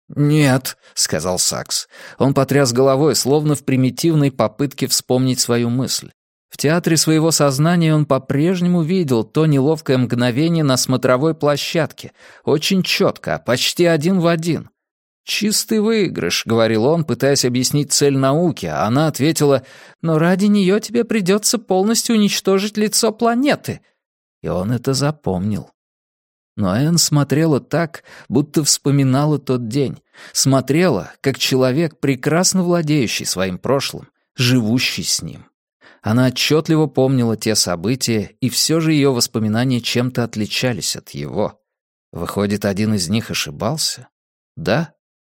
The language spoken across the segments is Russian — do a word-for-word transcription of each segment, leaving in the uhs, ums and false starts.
«Нет», — сказал Сакс. Он потряс головой, словно в примитивной попытке вспомнить свою мысль. В театре своего сознания он по-прежнему видел то неловкое мгновение на смотровой площадке, очень четко, почти один в один. «Чистый выигрыш», — говорил он, пытаясь объяснить цель науки, а она ответила: «Но ради нее тебе придется полностью уничтожить лицо планеты». И он это запомнил. Но Энн смотрела так, будто вспоминала тот день. Смотрела, как человек, прекрасно владеющий своим прошлым, живущий с ним. Она отчетливо помнила те события, и все же ее воспоминания чем-то отличались от его. Выходит, один из них ошибался? Да?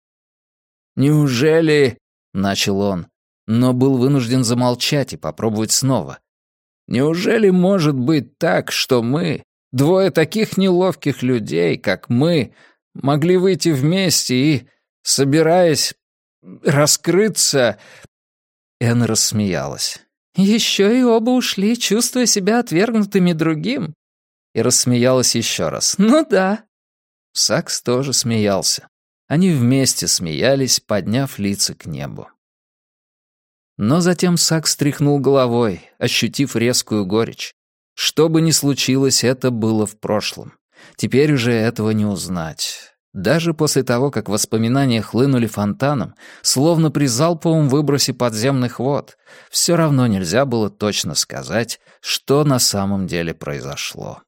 «Неужели...» — начал он, но был вынужден замолчать и попробовать снова. «Неужели может быть так, что мы, двое таких неловких людей, как мы, могли выйти вместе и, собираясь раскрыться...» Энн рассмеялась. «Еще и оба ушли, чувствуя себя отвергнутыми другим». И рассмеялась еще раз. «Ну да». Сакс тоже смеялся. Они вместе смеялись, подняв лица к небу. Но затем Сакс тряхнул головой, ощутив резкую горечь. Что бы ни случилось, это было в прошлом. Теперь уже этого не узнать. Даже после того, как воспоминания хлынули фонтаном, словно при залповом выбросе подземных вод, все равно нельзя было точно сказать, что на самом деле произошло.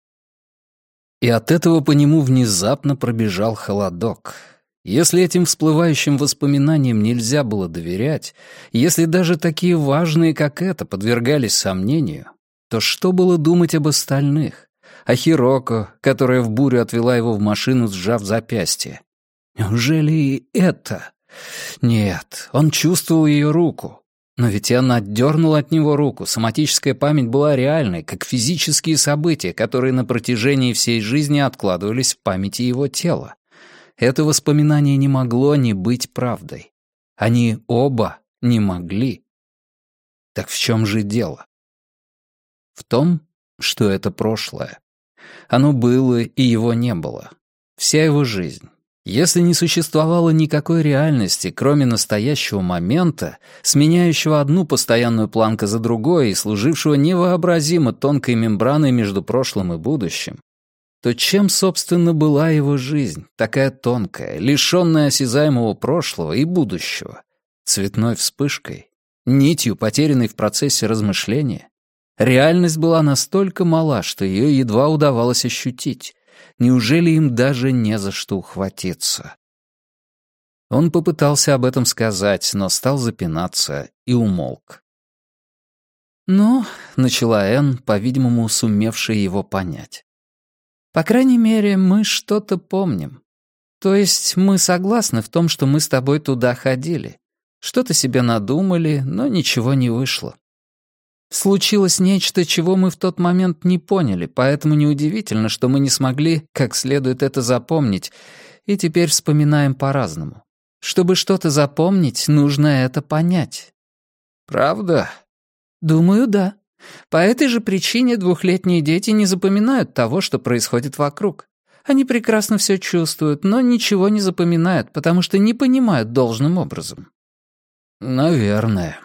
И от этого по нему внезапно пробежал холодок. Если этим всплывающим воспоминаниям нельзя было доверять, если даже такие важные, как это, подвергались сомнению, то что было думать об остальных? О Хироко, которая в бурю отвела его в машину, сжав запястье. Неужели и это? Нет, он чувствовал ее руку. Но ведь она отдернула от него руку. Соматическая память была реальной, как физические события, которые на протяжении всей жизни откладывались в памяти его тела. Это воспоминание не могло не быть правдой. Они оба не могли. Так в чем же дело? В том, что это прошлое. Оно было, и его не было. Вся его жизнь. Если не существовало никакой реальности, кроме настоящего момента, сменяющего одну постоянную планку за другой и служившего невообразимо тонкой мембраной между прошлым и будущим, то чем, собственно, была его жизнь, такая тонкая, лишённая осязаемого прошлого и будущего? Цветной вспышкой? Нитью, потерянной в процессе размышления? Реальность была настолько мала, что её едва удавалось ощутить. Неужели им даже не за что ухватиться? Он попытался об этом сказать, но стал запинаться и умолк. «Ну», — начала Энн, по-видимому, сумевшая его понять. «По крайней мере, мы что-то помним. То есть мы согласны в том, что мы с тобой туда ходили. Что-то себе надумали, но ничего не вышло. Случилось нечто, чего мы в тот момент не поняли, поэтому неудивительно, что мы не смогли как следует это запомнить, и теперь вспоминаем по-разному. Чтобы что-то запомнить, нужно это понять». «Правда?» «Думаю, да. По этой же причине двухлетние дети не запоминают того, что происходит вокруг. Они прекрасно все чувствуют, но ничего не запоминают, потому что не понимают должным образом». «Наверное».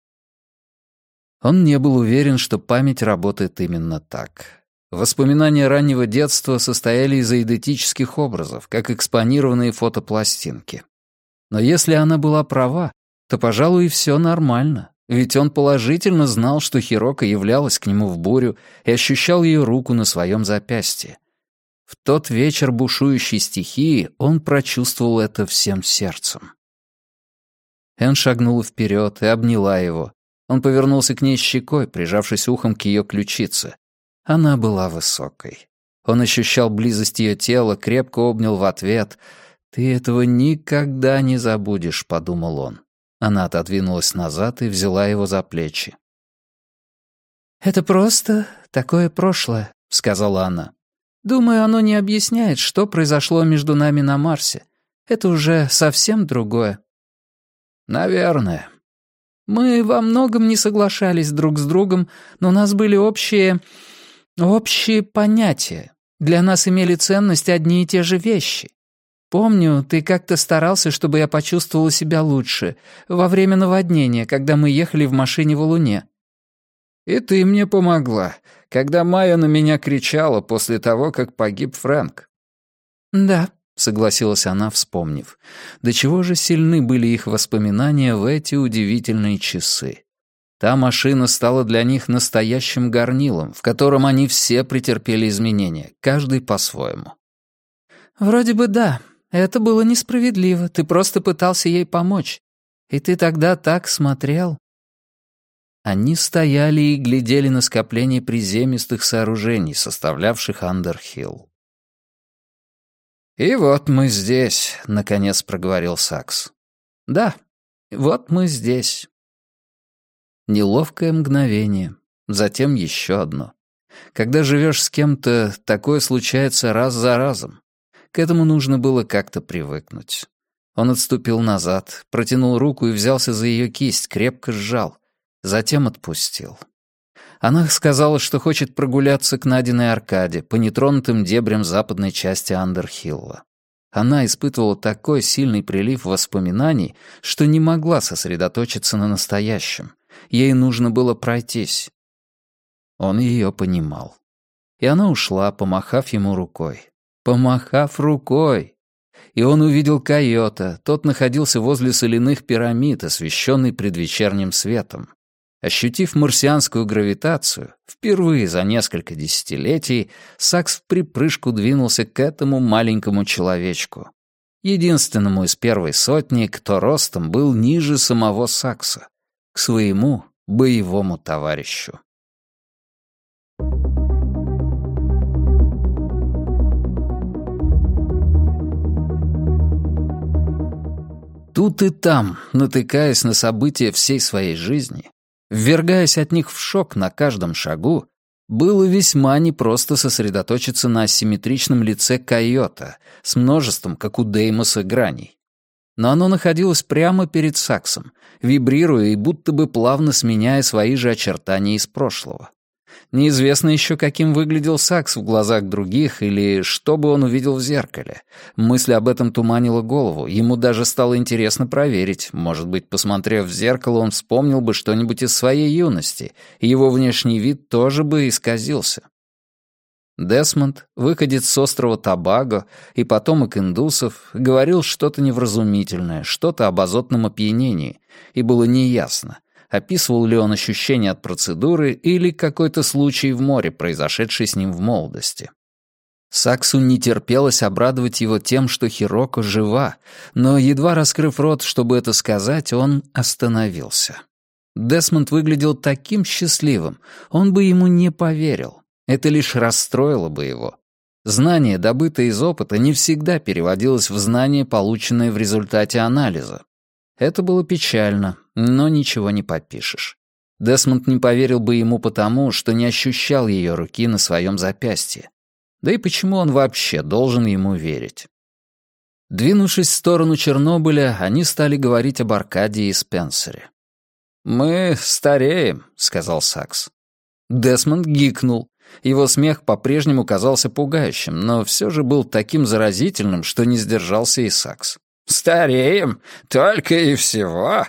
Он не был уверен, что память работает именно так. Воспоминания раннего детства состояли из эйдетических образов, как экспонированные фотопластинки. Но если она была права, то, пожалуй, и все нормально, ведь он положительно знал, что Хироко являлась к нему в бурю и ощущал ее руку на своем запястье. В тот вечер бушующей стихии он прочувствовал это всем сердцем. Энн шагнула вперед и обняла его. Он повернулся к ней щекой, прижавшись ухом к ее ключице. Она была высокой. Он ощущал близость ее тела, крепко обнял в ответ. «Ты этого никогда не забудешь», — подумал он. Она отодвинулась назад и взяла его за плечи. «Это просто такое прошлое», — сказала она. «Думаю, оно не объясняет, что произошло между нами на Марсе. Это уже совсем другое». «Наверное». Мы во многом не соглашались друг с другом, но у нас были общие... общие понятия. Для нас имели ценность одни и те же вещи. «Помню, ты как-то старался, чтобы я почувствовала себя лучше, во время наводнения, когда мы ехали в машине в Луне». «И ты мне помогла, когда Майя на меня кричала после того, как погиб Фрэнк». «Да», — согласилась она, вспомнив. До чего же сильны были их воспоминания в эти удивительные часы. Та машина стала для них настоящим горнилом, в котором они все претерпели изменения, каждый по-своему. «Вроде бы да. Это было несправедливо. Ты просто пытался ей помочь. И ты тогда так смотрел». Они стояли и глядели на скопление приземистых сооружений, составлявших Андерхилл. «И вот мы здесь», — наконец проговорил Сакс. «Да, вот мы здесь». Неловкое мгновение, затем еще одно. Когда живешь с кем-то, такое случается раз за разом. К этому нужно было как-то привыкнуть. Он отступил назад, протянул руку и взялся за ее кисть, крепко сжал, затем отпустил. Она сказала, что хочет прогуляться к Надиной аркаде, по нетронутым дебрям западной части Андерхилла. Она испытывала такой сильный прилив воспоминаний, что не могла сосредоточиться на настоящем. Ей нужно было пройтись. Он ее понимал. И она ушла, помахав ему рукой. Помахав рукой! И он увидел койота. Тот находился возле соляных пирамид, освещенный предвечерним светом. Ощутив марсианскую гравитацию, впервые за несколько десятилетий, Сакс вприпрыжку двинулся к этому маленькому человечку. Единственному из первой сотни, кто ростом был ниже самого Сакса. К своему боевому товарищу. Тут и там, натыкаясь на события всей своей жизни, ввергаясь от них в шок на каждом шагу, было весьма непросто сосредоточиться на асимметричном лице койота с множеством, как у Деймоса, граней. Но оно находилось прямо перед Саксом, вибрируя и будто бы плавно сменяя свои же очертания из прошлого. Неизвестно еще, каким выглядел Сакс в глазах других или что бы он увидел в зеркале. Мысль об этом туманила голову, ему даже стало интересно проверить. Может быть, посмотрев в зеркало, он вспомнил бы что-нибудь из своей юности, и его внешний вид тоже бы исказился. Десмонд, выходец с острова Тобаго и потомок индусов, говорил что-то невразумительное, что-то об азотном опьянении, и было неясно, описывал ли он ощущения от процедуры или какой-то случай в море, произошедший с ним в молодости. Саксу не терпелось обрадовать его тем, что Хироко жива, но, едва раскрыв рот, чтобы это сказать, он остановился. Десмонд выглядел таким счастливым, он бы ему не поверил. Это лишь расстроило бы его. Знание, добытое из опыта, не всегда переводилось в знание, полученное в результате анализа. Это было печально, но ничего не попишешь. Десмонд не поверил бы ему потому, что не ощущал ее руки на своем запястье. Да и почему он вообще должен ему верить? Двинувшись в сторону Чернобыля, они стали говорить об Аркадии и Спенсере. «Мы стареем», — сказал Сакс. Десмонд гикнул. Его смех по-прежнему казался пугающим, но все же был таким заразительным, что не сдержался и Сакс. «Стареем? Только и всего?»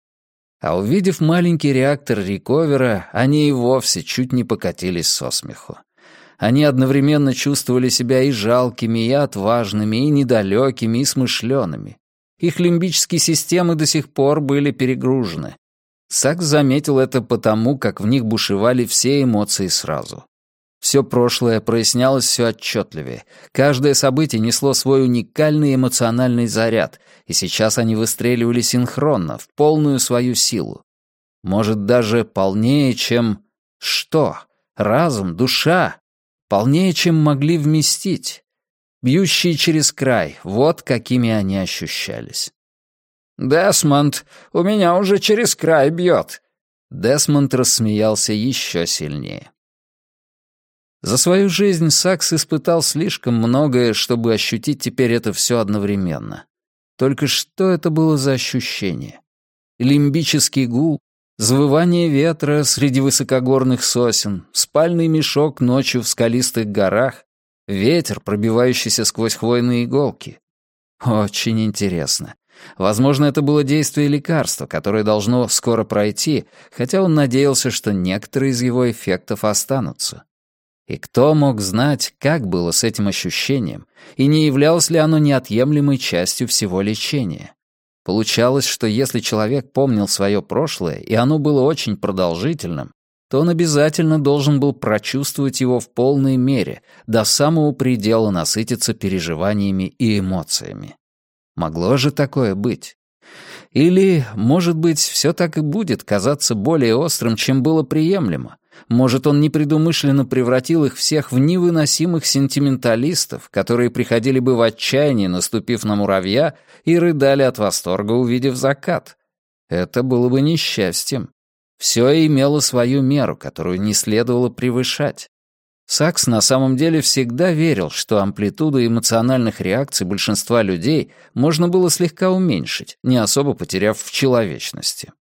А увидев маленький реактор Риковера, они и вовсе чуть не покатились со смеху. Они одновременно чувствовали себя и жалкими, и отважными, и недалекими, и смышленными. Их лимбические системы до сих пор были перегружены. Сакс заметил это потому, как в них бушевали все эмоции сразу. Все прошлое прояснялось все отчетливее. Каждое событие несло свой уникальный эмоциональный заряд, и сейчас они выстреливали синхронно, в полную свою силу. Может, даже полнее, чем... Что? Разум, душа? Полнее, чем могли вместить. Бьющие через край, вот какими они ощущались. «Десмонд, у меня уже через край бьет!» Десмонд рассмеялся еще сильнее. За свою жизнь Сакс испытал слишком многое, чтобы ощутить теперь это все одновременно. Только что это было за ощущение? Лимбический гул, завывание ветра среди высокогорных сосен, спальный мешок ночью в скалистых горах, ветер, пробивающийся сквозь хвойные иголки. Очень интересно. Возможно, это было действие лекарства, которое должно скоро пройти, хотя он надеялся, что некоторые из его эффектов останутся. И кто мог знать, как было с этим ощущением, и не являлось ли оно неотъемлемой частью всего лечения? Получалось, что если человек помнил свое прошлое, и оно было очень продолжительным, то он обязательно должен был прочувствовать его в полной мере, до самого предела насытиться переживаниями и эмоциями. Могло же такое быть? Или, может быть, все так и будет казаться более острым, чем было приемлемо? Может, он непредумышленно превратил их всех в невыносимых сентименталистов, которые приходили бы в отчаяние, наступив на муравья, и рыдали от восторга, увидев закат? Это было бы несчастьем. Все имело свою меру, которую не следовало превышать. Сакс на самом деле всегда верил, что амплитуду эмоциональных реакций большинства людей можно было слегка уменьшить, не особо потеряв в человечности.